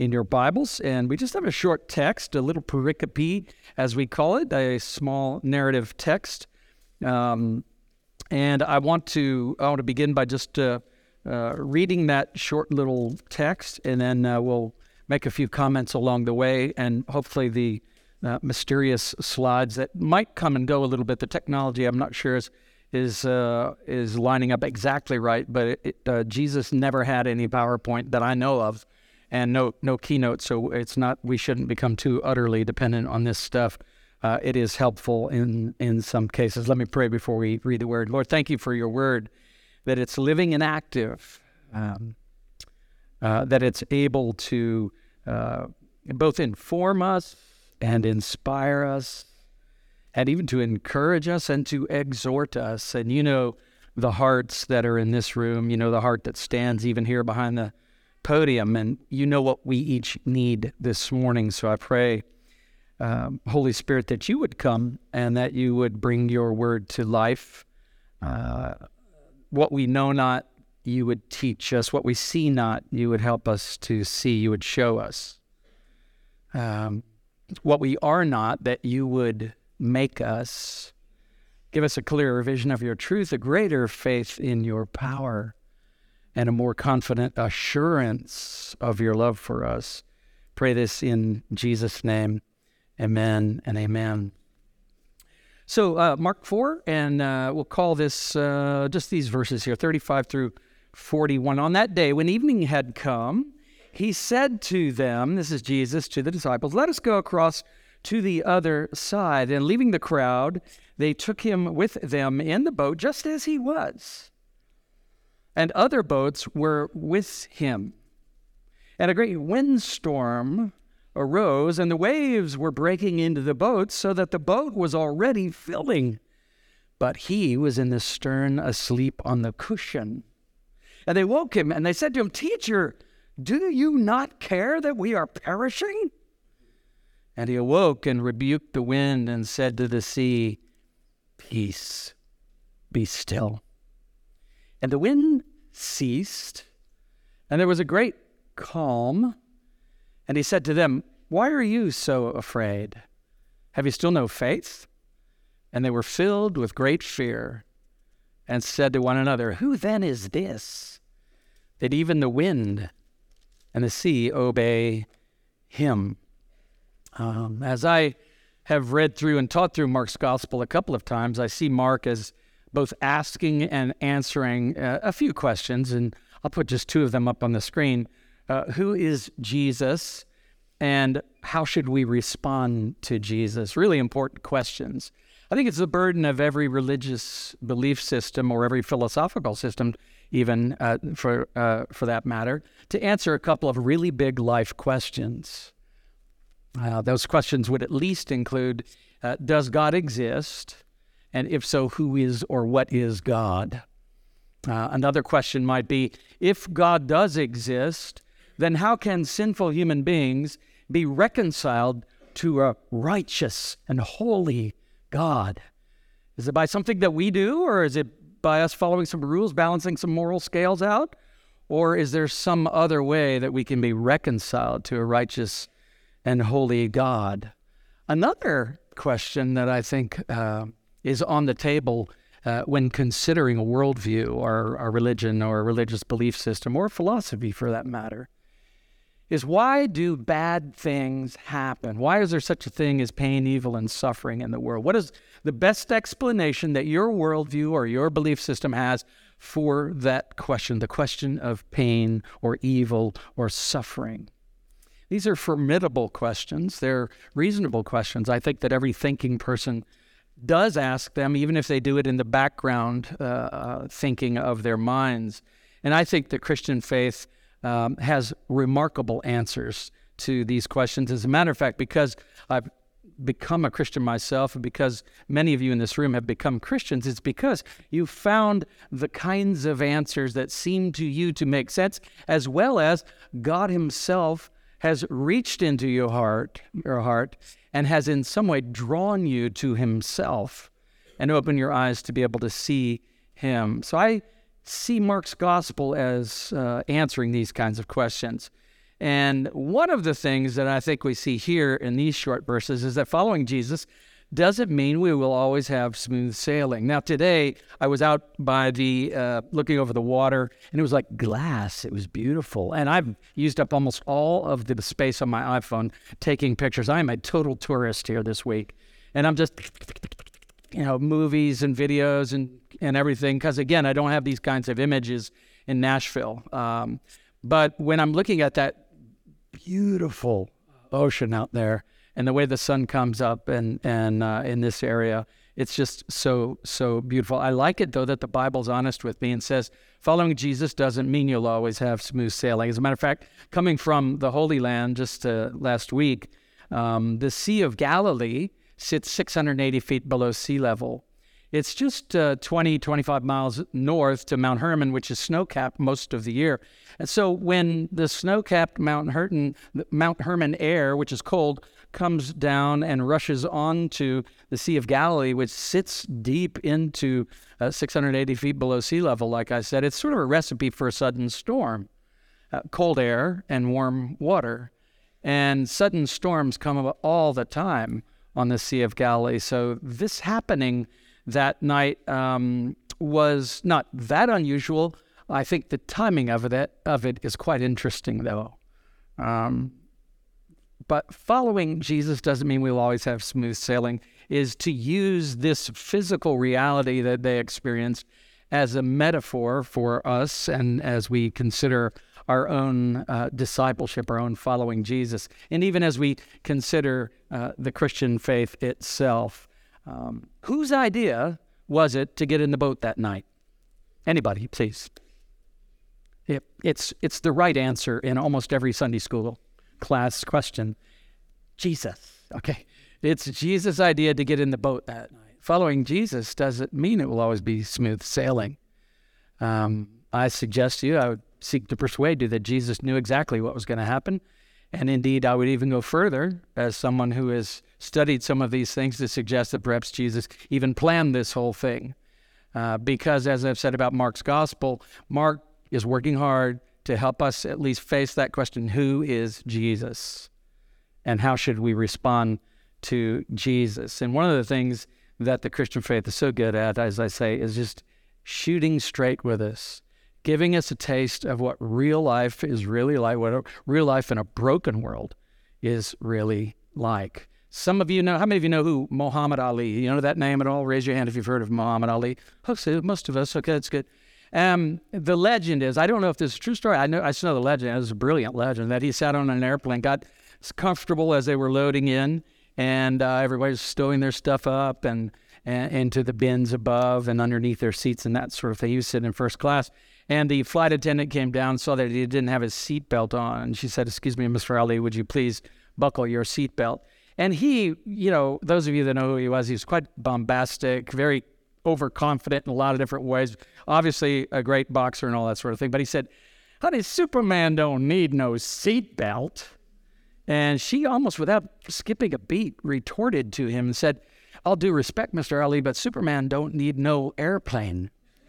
in your Bibles. And we just have a short text, a little pericope, as we call it, a small narrative text. And I want to begin by just reading that short little text, and then we'll make a few comments along the way, and hopefully the mysterious slides that might come and go a little bit. The technology, I'm not sure, is lining up exactly right, but Jesus never had any PowerPoint that I know of, and no keynote, so it's not. We shouldn't become too utterly dependent on this stuff. It is helpful in some cases. Let me pray before we read the word. Lord, thank you for your word, that it's living and active, that it's able to both inform us and inspire us, and even to encourage us and to exhort us. And you know the hearts that are in this room, you know the heart that stands even here behind the podium, and you know what we each need this morning. So I pray, Holy Spirit, that you would come and that you would bring your word to life. What we know not, you would teach us. What we see not, you would help us to see. You would show us. What we are not, that you would make us. Give us a clearer vision of your truth, a greater faith in your power, and a more confident assurance of your love for us. Pray this in Jesus' name. Amen and amen. So Mark 4, and we'll call this just these verses here, 35 through 41. On that day, when evening had come, he said to them, this is Jesus to the disciples, "Let us go across to the other side." And leaving the crowd, they took him with them in the boat just as he was. And other boats were with him. And a great windstorm arose, and the waves were breaking into the boat, so that the boat was already filling. But he was in the stern, asleep on the cushion. And they woke him, and they said to him, "Teacher, do you not care that we are perishing?" And he awoke and rebuked the wind and said to the sea, "Peace, be still." And the wind ceased, and there was a great calm. And he said to them, "Why are you so afraid? Have you still no faith?" And they were filled with great fear and said to one another, "Who then is this, that even the wind and the sea obey him?" As I have read through and taught through Mark's gospel a couple of times, I see Mark as both asking and answering a few questions, and I'll put just two of them up on the screen. Who is Jesus, and how should we respond to Jesus? Really important questions. I think it's the burden of every religious belief system, or every philosophical system, even for that matter, to answer a couple of really big life questions. Those questions would at least include, does God exist? And if so, who is or what is God? Another question might be, if God does exist, then how can sinful human beings be reconciled to a righteous and holy God? Is it by something that we do, or is it by us following some rules, balancing some moral scales out? Or is there some other way that we can be reconciled to a righteous and holy God? Another question that I think is on the table when considering a worldview or a religion or a religious belief system, or philosophy for that matter, is why do bad things happen? Why is there such a thing as pain, evil, and suffering in the world? What is the best explanation that your worldview or your belief system has for that question, the question of pain or evil or suffering? These are formidable questions. They're reasonable questions. I think that every thinking person does ask them, even if they do it in the background thinking of their minds. And I think the Christian faith has remarkable answers to these questions. As a matter of fact, because I've become a Christian myself, and because many of you in this room have become Christians, it's because you found the kinds of answers that seem to you to make sense, as well as God himself has reached into your heart, and has in some way drawn you to himself and opened your eyes to be able to see him. So I see Mark's gospel as answering these kinds of questions. And one of the things that I think we see here in these short verses is that following Jesus doesn't mean we will always have smooth sailing. Now, today, I was out by looking over the water, and it was like glass. It was beautiful. And I've used up almost all of the space on my iPhone taking pictures. I am a total tourist here this week. And I'm just, movies and videos and everything, because, again, I don't have these kinds of images in Nashville. But when I'm looking at that beautiful ocean out there, and the way the sun comes up and in this area, it's just so beautiful. I like it, though, that the Bible's honest with me and says following Jesus doesn't mean you'll always have smooth sailing. As a matter of fact, coming from the Holy Land just last week, the Sea of Galilee sits 680 feet below sea level. It's just 25 miles north to Mount Hermon, which is snow-capped most of the year. And so when the snow-capped Mount Hermon air, which is cold, comes down and rushes onto the Sea of Galilee, which sits deep into 680 feet below sea level, like I said, it's sort of a recipe for a sudden storm. Cold air and warm water. And sudden storms come all the time on the Sea of Galilee. So this happening that night was not that unusual. I think the timing of it is quite interesting, though. But following Jesus doesn't mean we'll always have smooth sailing, is to use this physical reality that they experienced as a metaphor for us, and as we consider our own discipleship, our own following Jesus, and even as we consider the Christian faith itself. Whose idea was it to get in the boat that night? Anybody, please. It's the right answer in almost every Sunday school class question. Jesus. Okay. It's Jesus' idea to get in the boat that night. Following Jesus doesn't mean it will always be smooth sailing. I suggest to you, I would seek to persuade you that Jesus knew exactly what was going to happen. And indeed, I would even go further as someone who has studied some of these things to suggest that perhaps Jesus even planned this whole thing. Because as I've said about Mark's gospel, Mark is working hard to help us at least face that question, who is Jesus? And how should we respond to Jesus? And one of the things that the Christian faith is so good at, as I say, is just shooting straight with us, giving us a taste of what real life is really like, what real life in a broken world is really like. Some of you know, how many of you know who Muhammad Ali? You know that name at all? Raise your hand if you've heard of Muhammad Ali. Oh, so most of us. Okay, that's good. The legend is, I don't know if this is a true story. I just know the legend. It was a brilliant legend that he sat on an airplane, got as comfortable as they were loading in, and everybody was stowing their stuff up and into the bins above and underneath their seats and that sort of thing. He was sitting in first class. And the flight attendant came down, saw that he didn't have his seatbelt on. And she said, "Excuse me, Mr. Ali, would you please buckle your seatbelt?" And he, those of you that know who he was quite bombastic, very overconfident in a lot of different ways. Obviously a great boxer and all that sort of thing. But he said, "Honey, Superman don't need no seatbelt." And she, almost without skipping a beat, retorted to him and said, "All due respect, Mr. Ali, but Superman don't need no airplane."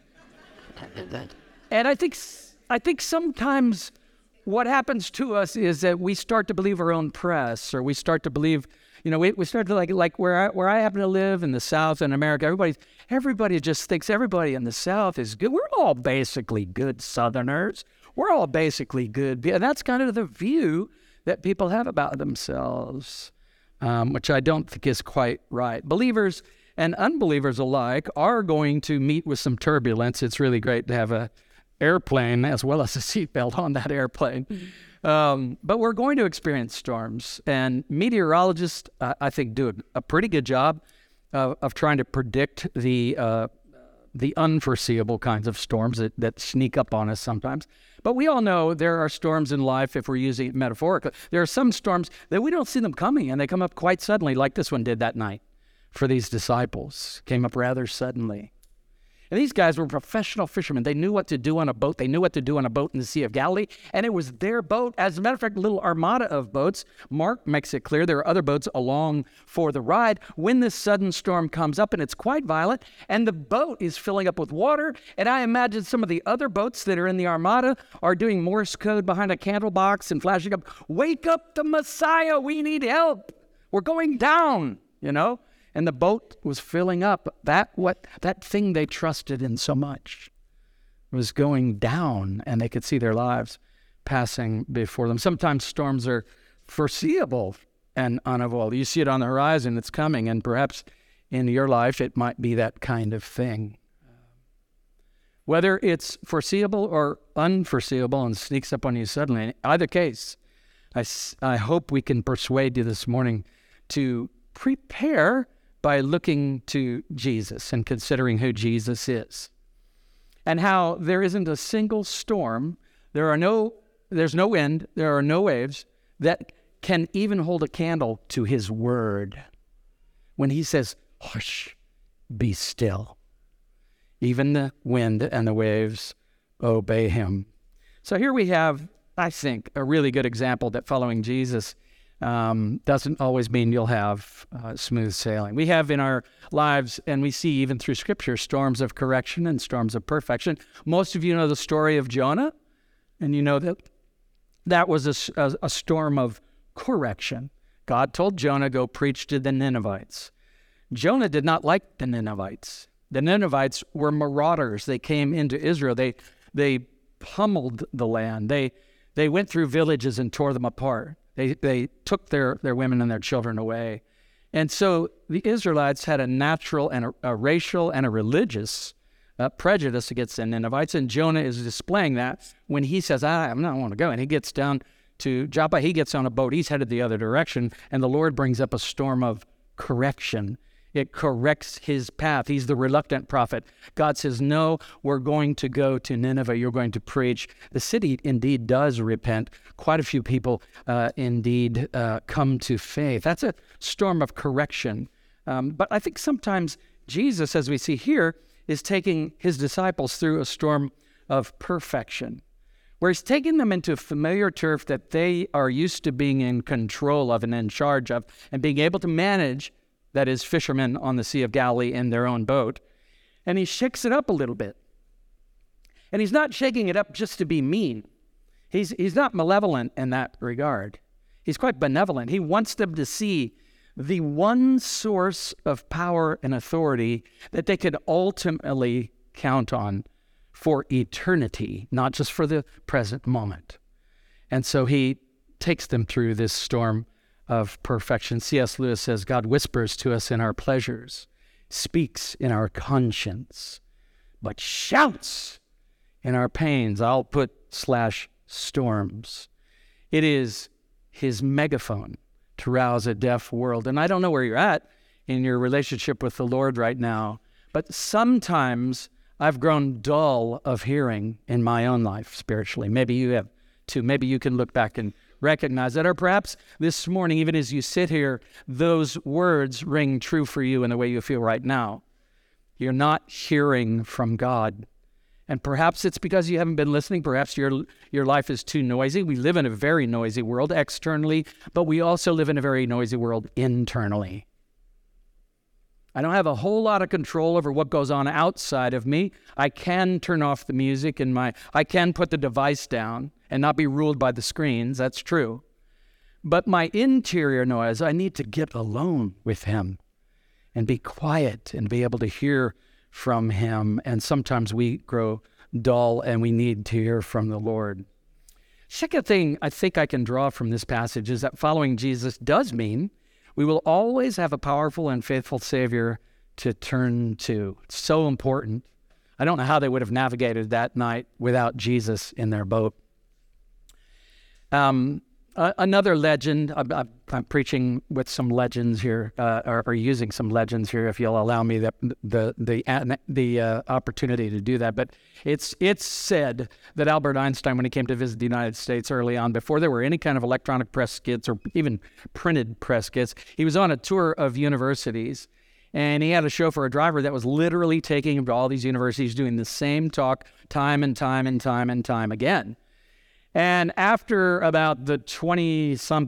And I think sometimes what happens to us is that we start to believe our own press, or we start to believe, we start to like where I happen to live in the South in America. Everybody just thinks everybody in the South is good. We're all basically good Southerners. We're all basically good. And that's kind of the view that people have about themselves, which I don't think is quite right. Believers and unbelievers alike are going to meet with some turbulence. It's really great to have a airplane as well as a seatbelt on that airplane. But we're going to experience storms, and meteorologists, I think, do a pretty good job of trying to predict the unforeseeable kinds of storms that sneak up on us sometimes. But we all know there are storms in life, if we're using it metaphorically. There are some storms that we don't see them coming, and they come up quite suddenly, like this one did that night for these disciples. Came up rather suddenly. And these guys were professional fishermen. They knew what to do on a boat. They knew what to do on a boat in the Sea of Galilee. And it was their boat. As a matter of fact, a little armada of boats. Mark makes it clear there are other boats along for the ride when this sudden storm comes up, and it's quite violent. And the boat is filling up with water. And I imagine some of the other boats that are in the armada are doing Morse code behind a candle box and flashing up, "Wake up the Messiah, we need help. We're going down," And the boat was filling up. That thing they trusted in so much was going down, and they could see their lives passing before them. Sometimes storms are foreseeable and unavoidable. You see it on the horizon, it's coming, and perhaps in your life it might be that kind of thing. Whether it's foreseeable or unforeseeable and sneaks up on you suddenly, in either case, I hope we can persuade you this morning to prepare by looking to Jesus and considering who Jesus is, and how there isn't a single storm, there's no wind, there are no waves that can even hold a candle to his word. When he says, "Hush, be still," even the wind and the waves obey him. So here we have, I think, a really good example that following Jesus doesn't always mean you'll have smooth sailing. We have in our lives, and we see even through Scripture, storms of correction and storms of perfection. Most of you know the story of Jonah, and you know that was a storm of correction. God told Jonah, "Go preach to the Ninevites." Jonah did not like the Ninevites. The Ninevites were marauders. They came into Israel. They pummeled the land. They went through villages and tore them apart. They took their women and their children away. And so the Israelites had a natural and a racial and a religious prejudice against the Ninevites, and Jonah is displaying that when he says, "I don't want to go." And he gets down to Joppa. He gets on a boat. He's headed the other direction, and the Lord brings up a storm of correction. It corrects his path. He's the reluctant prophet. God says, "No, we're going to go to Nineveh. You're going to preach." The city indeed does repent. Quite a few people indeed come to faith. That's a storm of correction. But I think sometimes Jesus, as we see here, is taking his disciples through a storm of perfection, where he's taking them into familiar turf that they are used to being in control of and in charge of and being able to manage. That is, fishermen on the Sea of Galilee in their own boat. And he shakes it up a little bit. And he's not shaking it up just to be mean. He's not malevolent in that regard. He's quite benevolent. He wants them to see the one source of power and authority that they could ultimately count on for eternity, not just for the present moment. And so he takes them through this storm of perfection. C.S. Lewis says, God whispers to us in our pleasures, speaks in our conscience, but shouts in our pains. I'll put /storms. It is his megaphone to rouse a deaf world. And I don't know where you're at in your relationship with the Lord right now, but sometimes I've grown dull of hearing in my own life spiritually. Maybe you have too. Maybe you can look back and recognize that. Or perhaps this morning, even as you sit here, those words ring true for you in the way you feel right now. You're not hearing from God. And perhaps it's because you haven't been listening. Perhaps your life is too noisy. We live in a very noisy world externally, but we also live in a very noisy world internally. I don't have a whole lot of control over what goes on outside of me. I can turn off the music I can put the device down and not be ruled by the screens. That's true. But my interior noise, I need to get alone with him and be quiet and be able to hear from him. And sometimes we grow dull and we need to hear from the Lord. Second thing I think I can draw from this passage is that following Jesus does mean we will always have a powerful and faithful Savior to turn to. It's so important. I don't know how they would have navigated that night without Jesus in their boat. Another legend, I'm preaching with some legends here, or using some legends here, if you'll allow me the opportunity to do that. But it's said that Albert Einstein, when he came to visit the United States early on, before there were any kind of electronic press kits or even printed press kits, he was on a tour of universities. And he had a chauffeur, a driver that was literally taking him to all these universities, doing the same talk time and time and time and time again. And after about the 20-some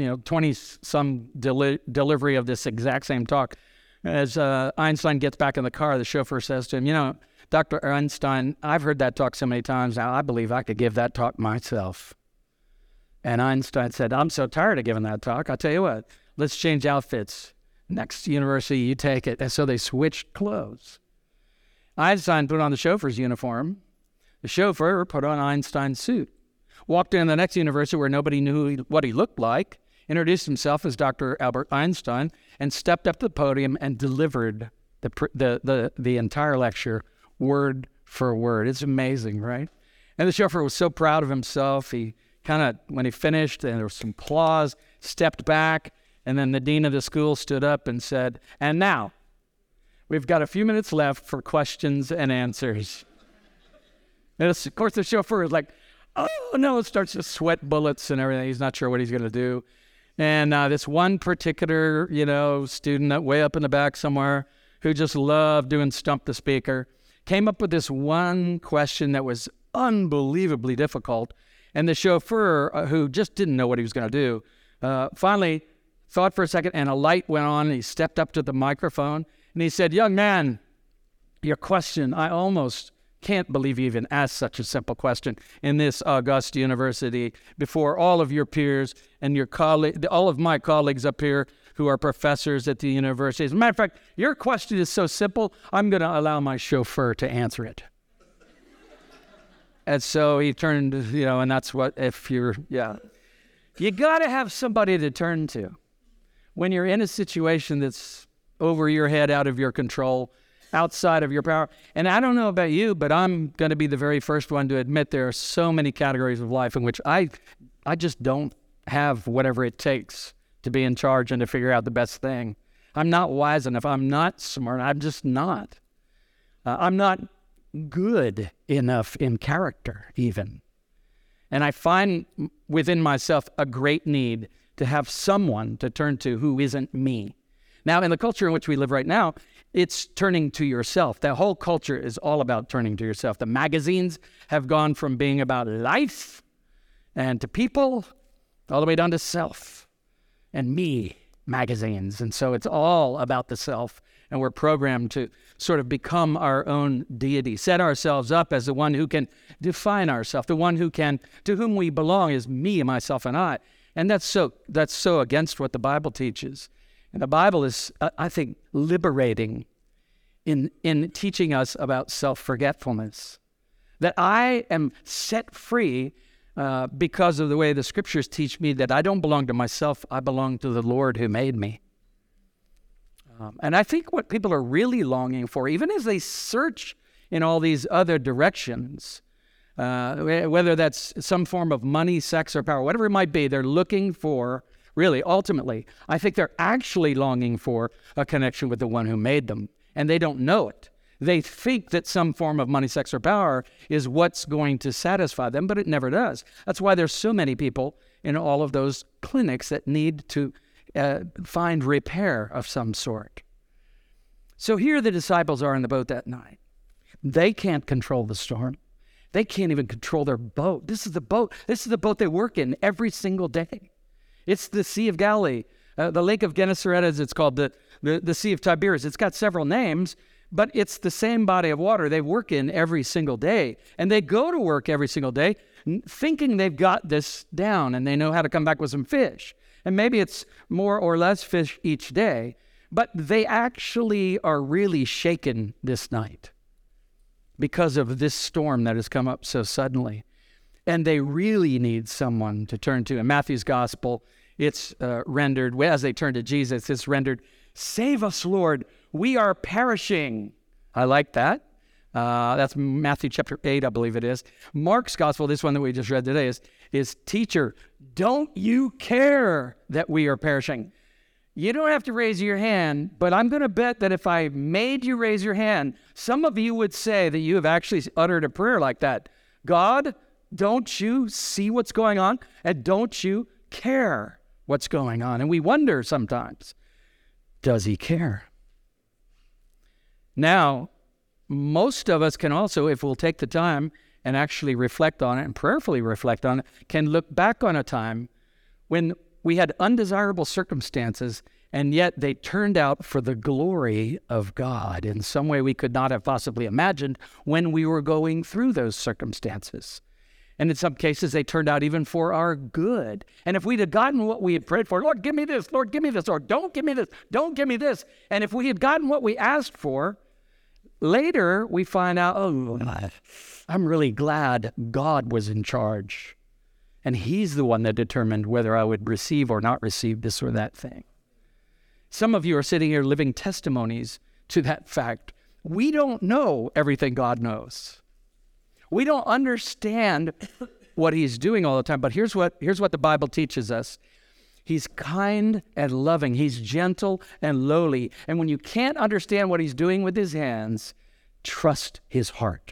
delivery of this exact same talk, as Einstein gets back in the car, the chauffeur says to him, Dr. Einstein, I've heard that talk so many times now, I believe I could give that talk myself. And Einstein said, I'm so tired of giving that talk. I'll tell you what, let's change outfits. Next university, you take it. And so they switched clothes. Einstein put on the chauffeur's uniform. The chauffeur put on Einstein's suit. Walked in the next university where nobody knew what he looked like, introduced himself as Dr. Albert Einstein, and stepped up to the podium and delivered the entire lecture word for word. It's amazing, right? And the chauffeur was so proud of himself. He when he finished, and there was some applause, stepped back, and then the dean of the school stood up and said, and now, we've got a few minutes left for questions and answers. And of course, the chauffeur is like, oh no, starts to sweat bullets and everything. He's not sure what he's going to do. And this one particular, student that way up in the back somewhere who just loved doing Stump the Speaker came up with this one question that was unbelievably difficult. And the chauffeur, who just didn't know what he was going to do, finally thought for a second, and a light went on, and he stepped up to the microphone, and he said, young man, your question, I almost can't believe you even asked such a simple question in this august university before all of your peers and all of my colleagues up here who are professors at the university. As a matter of fact, your question is so simple, I'm going to allow my chauffeur to answer it. And so he turned, and that's what, you got to have somebody to turn to. When you're in a situation that's over your head, out of your control, outside of your power. And I don't know about you, but I'm going to be the very first one to admit there are so many categories of life in which I just don't have whatever it takes to be in charge and to figure out the best thing. I'm not wise enough. I'm not smart. I'm just not. I'm not good enough in character even. And I find within myself a great need to have someone to turn to who isn't me. Now, in the culture in which we live right now, it's turning to yourself. The whole culture is all about turning to yourself. The magazines have gone from being about life and to people all the way down to self and me magazines. And so it's all about the self. And we're programmed to sort of become our own deity, set ourselves up as the one who can define ourselves, the one to whom we belong is me, myself, and I. And that's so against what the Bible teaches. And the Bible is, I think, liberating in teaching us about self-forgetfulness. That I am set free because of the way the Scriptures teach me that I don't belong to myself, I belong to the Lord who made me. And I think what people are really longing for, even as they search in all these other directions, whether that's some form of money, sex, or power, whatever it might be, they're looking for, really, ultimately, I think they're actually longing for a connection with the one who made them, and they don't know it. They think that some form of money, sex, or power is what's going to satisfy them, but it never does. That's why there's so many people in all of those clinics that need to find repair of some sort. So here the disciples are in the boat that night. They can't control the storm. They can't even control their boat. This is the boat they work in every single day. It's the Sea of Galilee. The Lake of Gennesaret, as it's called, the Sea of Tiberias. It's got several names, but it's the same body of water they work in every single day. And they go to work every single day thinking they've got this down and they know how to come back with some fish. And maybe it's more or less fish each day, but they actually are really shaken this night because of this storm that has come up so suddenly. And they really need someone to turn to. In Matthew's gospel, it's rendered, as they turn to Jesus, it's rendered, "Save us, Lord, we are perishing." I like that. That's Matthew chapter 8, I believe it is. Mark's gospel, this one that we just read today, is "Teacher, don't you care that we are perishing?" You don't have to raise your hand, but I'm going to bet that if I made you raise your hand, some of you would say that you have actually uttered a prayer like that. God, don't you see what's going on? And don't you care what's going on? And we wonder sometimes, does he care? Now, most of us can also, if we'll take the time and actually reflect on it and prayerfully reflect on it, can look back on a time when we had undesirable circumstances and yet they turned out for the glory of God in some way we could not have possibly imagined when we were going through those circumstances. And in some cases, they turned out even for our good. And if we'd have gotten what we had prayed for, Lord, give me this, Lord, give me this, or don't give me this, don't give me this. And if we had gotten what we asked for, later we find out, oh, I'm really glad God was in charge. And he's the one that determined whether I would receive or not receive this or that thing. Some of you are sitting here living testimonies to that fact. We don't know everything God knows. We don't understand what he's doing all the time, but here's what the Bible teaches us. He's kind and loving. He's gentle and lowly. And when you can't understand what he's doing with his hands, trust his heart.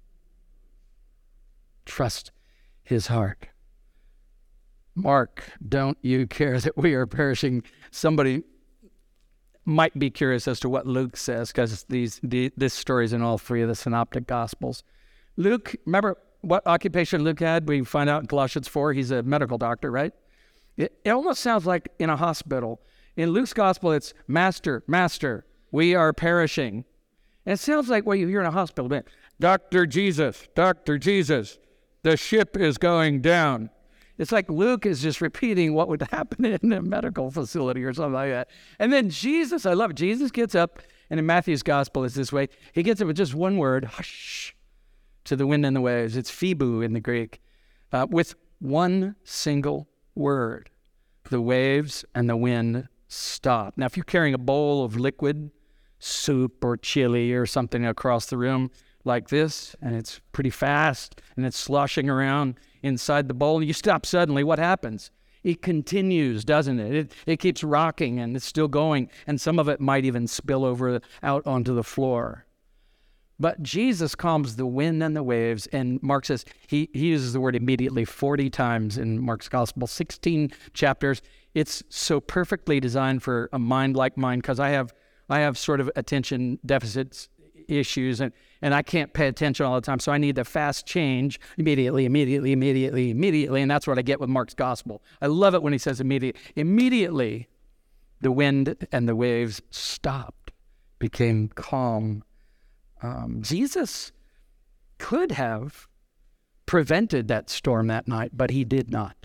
Trust his heart. Mark, don't you care that we are perishing? Somebody might be curious as to what Luke says, because this story is in all three of the synoptic gospels. Luke, remember what occupation Luke had? We find out in Colossians 4, he's a medical doctor, right? It almost sounds like in a hospital. In Luke's gospel, it's Master, Master, we are perishing. And it sounds like what you hear in a hospital. Dr. Jesus, the ship is going down. It's like Luke is just repeating what would happen in a medical facility or something like that. And then Jesus, I love it. Jesus gets up, and in Matthew's gospel it's this way. He gets up with just one word, hush, to the wind and the waves. It's phoebo in the Greek. With one single word, the waves and the wind stop. Now, if you're carrying a bowl of liquid, soup or chili or something across the room like this, and it's pretty fast, and it's sloshing around inside the bowl, and you stop suddenly, what happens? It continues, doesn't it? It keeps rocking, and it's still going, and some of it might even spill over out onto the floor. But Jesus calms the wind and the waves, and Mark says, he uses the word immediately 40 times in Mark's gospel, 16 chapters. It's so perfectly designed for a mind like mine, because I have sort of attention deficits issues, and I can't pay attention all the time, so I need the fast change immediately, and that's what I get with Mark's gospel. I love it when he says immediately the wind and the waves stopped, became calm. Jesus could have prevented that storm that night, but he did not.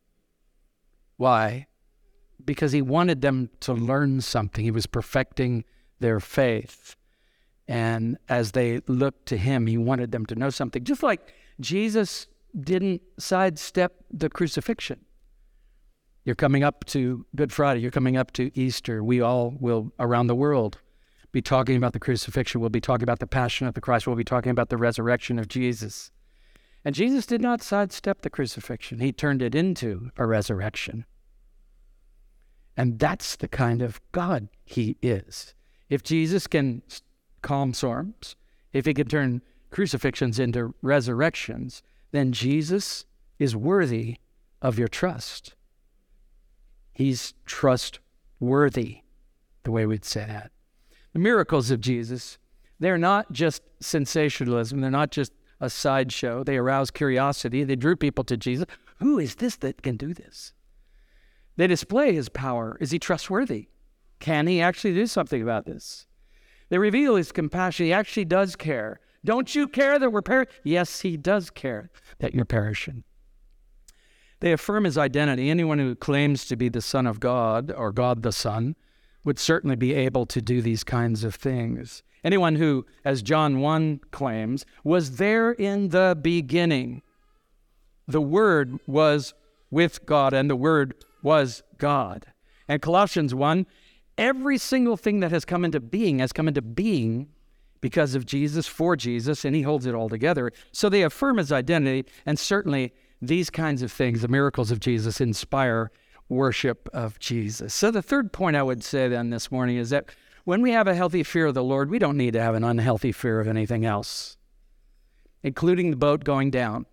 Why? Because he wanted them to learn something. He was perfecting their faith. And as they looked to him, he wanted them to know something. Just like Jesus didn't sidestep the crucifixion. You're coming up to Good Friday. You're coming up to Easter. We all will, around the world, be talking about the crucifixion. We'll be talking about the passion of the Christ. We'll be talking about the resurrection of Jesus. And Jesus did not sidestep the crucifixion. He turned it into a resurrection. And that's the kind of God he is. If Jesus can calm storms, if he can turn crucifixions into resurrections, then Jesus is worthy of your trust. He's trustworthy, the way we'd say that. The miracles of Jesus, they're not just sensationalism. They're not just a sideshow. They arouse curiosity. They drew people to Jesus. Who is this that can do this? They display his power. Is he trustworthy? Can he actually do something about this? They reveal his compassion. He actually does care. Don't you care that we're perishing? Yes, he does care that you're perishing. They affirm his identity. Anyone who claims to be the Son of God, or God the Son, would certainly be able to do these kinds of things. Anyone who, as John 1 claims, was there in the beginning. The Word was with God, and the Word was God. And Colossians 1, every single thing that has come into being because of Jesus, for Jesus, and he holds it all together. So they affirm his identity, and certainly these kinds of things, the miracles of Jesus, inspire worship of Jesus. So the third point I would say then this morning is that when we have a healthy fear of the Lord, we don't need to have an unhealthy fear of anything else, including the boat going down,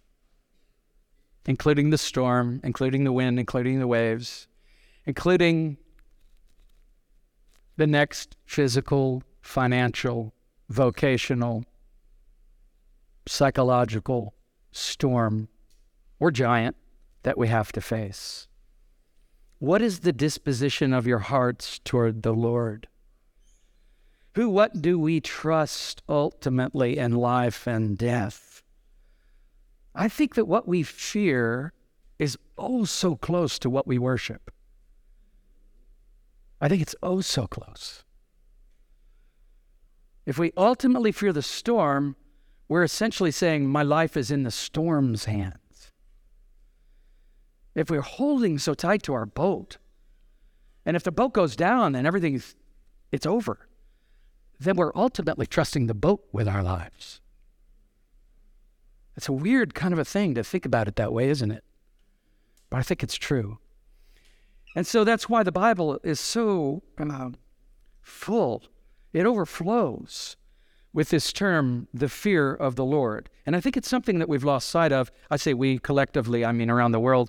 including the storm, including the wind, including the waves, including the next physical financial, vocational, psychological storm or giant that we have to face. What is the disposition of your hearts toward the Lord? What do we trust ultimately in life and death? I think that what we fear is oh so close to what we worship. I think it's oh so close. If we ultimately fear the storm, we're essentially saying my life is in the storm's hands. If we're holding so tight to our boat, and if the boat goes down and it's over, then we're ultimately trusting the boat with our lives. It's a weird kind of a thing to think about it that way, isn't it? But I think it's true. And so that's why the Bible is so full. It overflows with this term, the fear of the Lord. And I think it's something that we've lost sight of. I say we collectively, I mean around the world,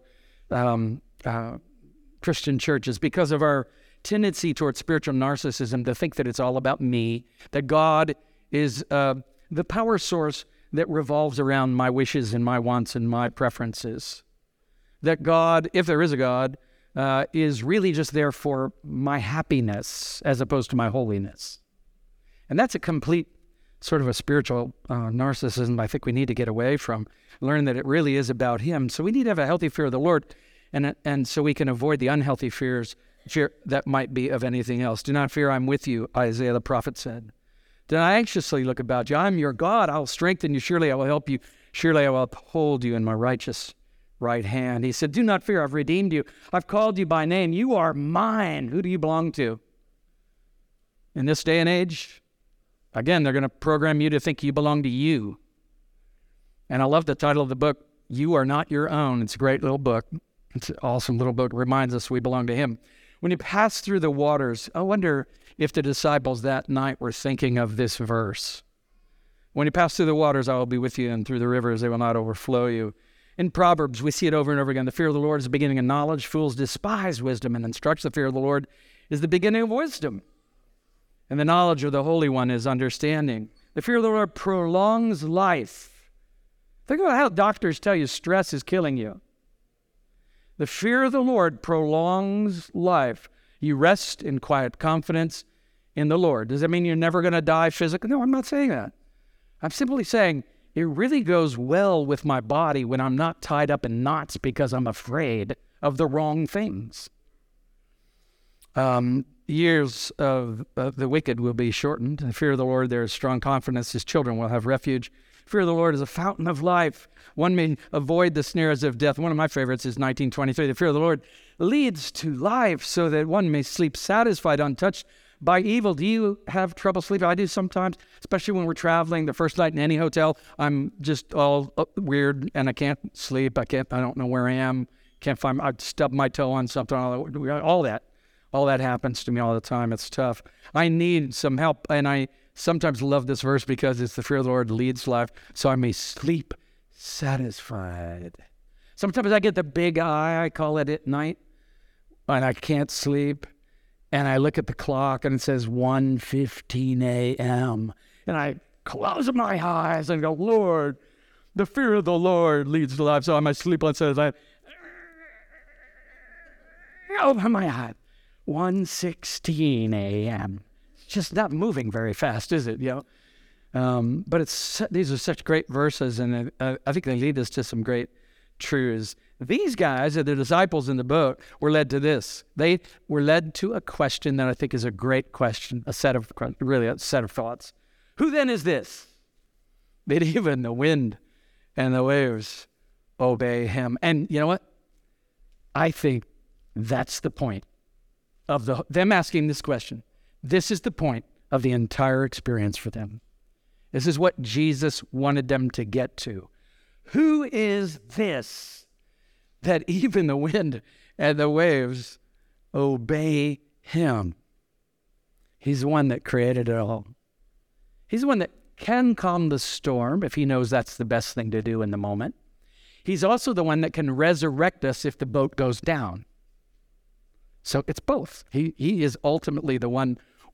Christian churches, because of our tendency towards spiritual narcissism to think that it's all about me, that God is the power source that revolves around my wishes and my wants and my preferences. That God, if there is a God, is really just there for my happiness as opposed to my holiness. And that's a complete sort of a spiritual narcissism I think we need to get away from, learn that it really is about Him. So we need to have a healthy fear of the Lord, and so we can avoid the unhealthy fear that might be of anything else. Do not fear, I'm with you, Isaiah the prophet said. Do not anxiously look about you. I'm your God. I will strengthen you. Surely I will help you. Surely I will uphold you in my righteous right hand. He said, do not fear. I've redeemed you. I've called you by name. You are mine. Who do you belong to? In this day and age, again, they're going to program you to think you belong to you. And I love the title of the book, You Are Not Your Own. It's a great little book. It's an awesome little book. It reminds us we belong to Him. When you pass through the waters, I wonder if the disciples that night were thinking of this verse. When you pass through the waters, I will be with you, and through the rivers, they will not overflow you. In Proverbs, we see it over and over again. The fear of the Lord is the beginning of knowledge. Fools despise wisdom and instruct. The fear of the Lord is the beginning of wisdom. And the knowledge of the Holy One is understanding. The fear of the Lord prolongs life. Think about how doctors tell you stress is killing you. The fear of the Lord prolongs life. You rest in quiet confidence in the Lord. Does that mean you're never going to die physically? No, I'm not saying that. I'm simply saying it really goes well with my body when I'm not tied up in knots because I'm afraid of the wrong things. Years of the wicked will be shortened. The fear of the Lord, there is strong confidence. His children will have refuge. Fear of the Lord is a fountain of life. One may avoid the snares of death. One of my favorites is 1923. The fear of the Lord leads to life so that one may sleep satisfied, untouched by evil. Do you have trouble sleeping? I do sometimes, especially when we're traveling. The first night in any hotel, I'm just all weird and I can't sleep. I don't know where I am. I've stubbed my toe on something. All that happens to me all the time. It's tough. I need some help, and I sometimes love this verse because it's the fear of the Lord leads life, so I may sleep satisfied. Sometimes I get the big eye, I call it, at night, and I can't sleep, and I look at the clock, and it says 1:15 a.m., and I close my eyes and go, Lord, the fear of the Lord leads to life, so I may sleep unsatisfied. Open my eyes. 1:16 a.m. Just not moving very fast, is it? But these are such great verses, and I think they lead us to some great truths. These guys, the disciples in the book, were led to this. They were led to a question that I think is a great question, a set of thoughts. Who then is this, that even the wind and the waves obey Him? And you know what? I think that's the point of them asking this question. This is the point of the entire experience for them. This is what Jesus wanted them to get to. Who is this that even the wind and the waves obey Him? He's the one that created it all. He's the one that can calm the storm if He knows that's the best thing to do in the moment. He's also the one that can resurrect us if the boat goes down. So it's both. He is ultimately the one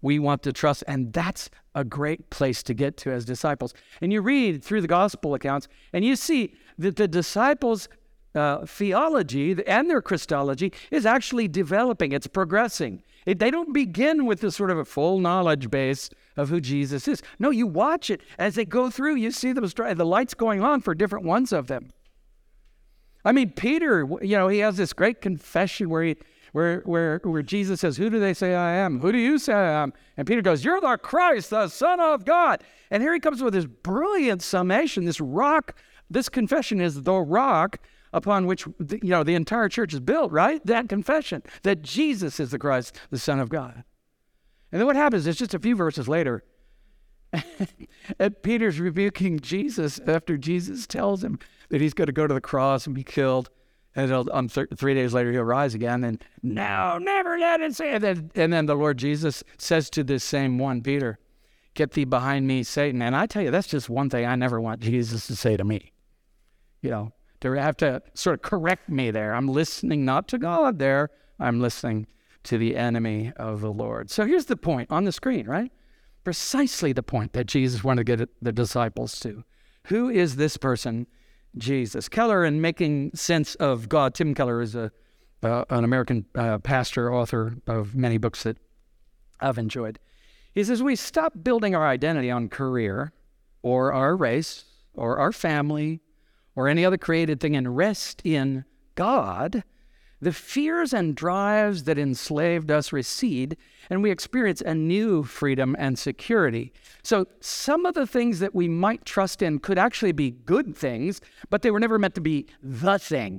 we want to trust. And that's a great place to get to as disciples. And you read through the gospel accounts, and you see that the disciples' theology and their Christology is actually developing. It's progressing. They don't begin with this sort of a full knowledge base of who Jesus is. No, you watch it as they go through. You see the lights going on for different ones of them. I mean, Peter, he has this great confession where Jesus says, "Who do they say I am? Who do you say I am?" And Peter goes, "You're the Christ, the Son of God." And here he comes with this brilliant summation. This confession is the rock upon which the entire church is built, right? That confession that Jesus is the Christ, the Son of God. And then what happens is just a few verses later, and Peter's rebuking Jesus after Jesus tells him that he's going to go to the cross and be killed. And 3 days later, he'll rise again. And no, never let it say it. And then the Lord Jesus says to this same one, Peter, "Get thee behind me, Satan." And I tell you, that's just one thing I never want Jesus to say to me. To have to sort of correct me there. I'm listening not to God there. I'm listening to the enemy of the Lord. So here's the point on the screen, right? Precisely the point that Jesus wanted to get the disciples to. Who is this person, Jesus? Keller, in Making Sense of God, Tim Keller is an American pastor, author of many books that I've enjoyed. He says, we stop building our identity on career or our race or our family or any other created thing and rest in God, the fears and drives that enslaved us recede, and we experience a new freedom and security. So some of the things that we might trust in could actually be good things, but they were never meant to be the thing.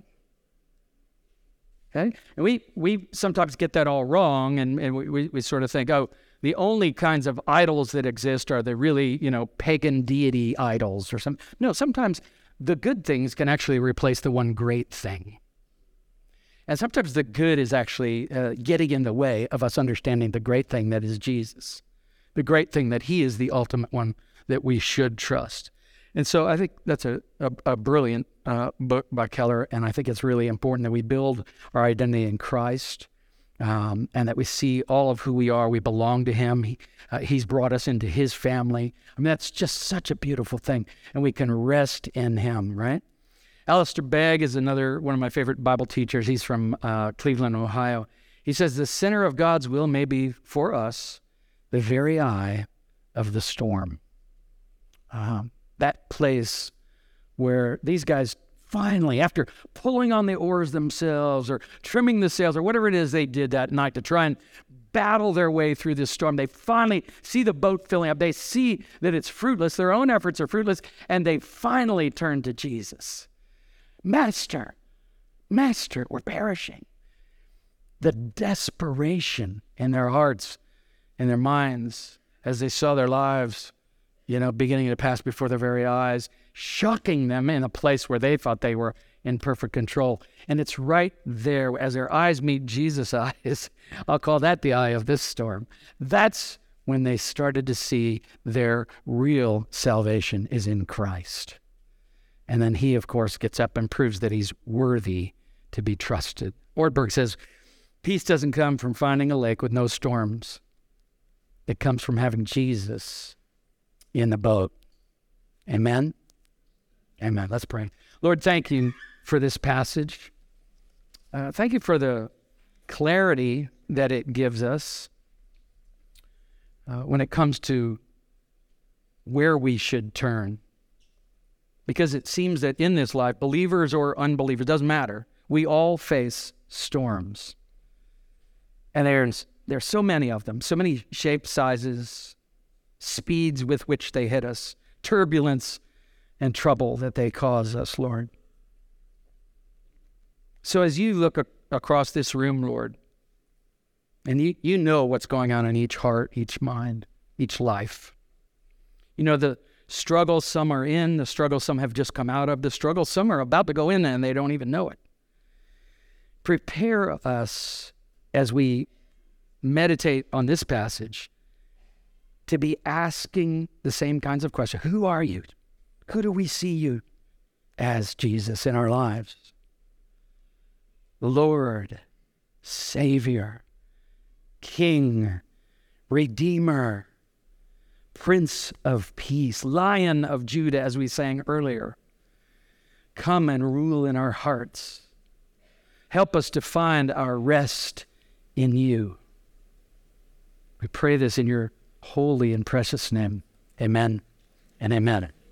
Okay? And we sometimes get that all wrong, and we sort of think, the only kinds of idols that exist are the really, pagan deity idols or something. No, sometimes the good things can actually replace the one great thing. And sometimes the good is actually getting in the way of us understanding the great thing that is Jesus, the great thing that he is the ultimate one that we should trust. And so I think that's a brilliant book by Keller, and I think it's really important that we build our identity in Christ, and that we see all of who we are. We belong to him. He's brought us into his family. I mean, that's just such a beautiful thing, and we can rest in him, right? Alistair Begg is another one of my favorite Bible teachers. He's from Cleveland, Ohio. He says, the center of God's will may be for us the very eye of the storm. That place where these guys finally, after pulling on the oars themselves or trimming the sails or whatever it is they did that night to try and battle their way through this storm, they finally see the boat filling up. They see that it's fruitless. Their own efforts are fruitless, and they finally turn to Jesus. Master, we're perishing. The desperation in their hearts, in their minds, as they saw their lives, beginning to pass before their very eyes, shocking them in a place where they thought they were in perfect control. And it's right there, as their eyes meet Jesus' eyes, I'll call that the eye of this storm. That's when they started to see their real salvation is in Christ. And then he, of course, gets up and proves that he's worthy to be trusted. Ortberg says, peace doesn't come from finding a lake with no storms. It comes from having Jesus in the boat. Amen? Amen. Let's pray. Lord, thank you for this passage. Thank you for the clarity that it gives us when it comes to where we should turn. Because it seems that in this life, believers or unbelievers, doesn't matter, we all face storms. And there's so many of them, so many shapes, sizes, speeds with which they hit us, turbulence and trouble that they cause us, Lord. So as you look across this room, Lord, and you know what's going on in each heart, each mind, each life. The struggle some are in, the struggle some have just come out of, the struggle some are about to go in and they don't even know it. Prepare us as we meditate on this passage to be asking the same kinds of questions. Who are you? Who do we see you as, Jesus, in our lives? Lord, Savior, King, Redeemer, Prince of Peace, Lion of Judah, as we sang earlier. Come and rule in our hearts. Help us to find our rest in you. We pray this in your holy and precious name. Amen and amen.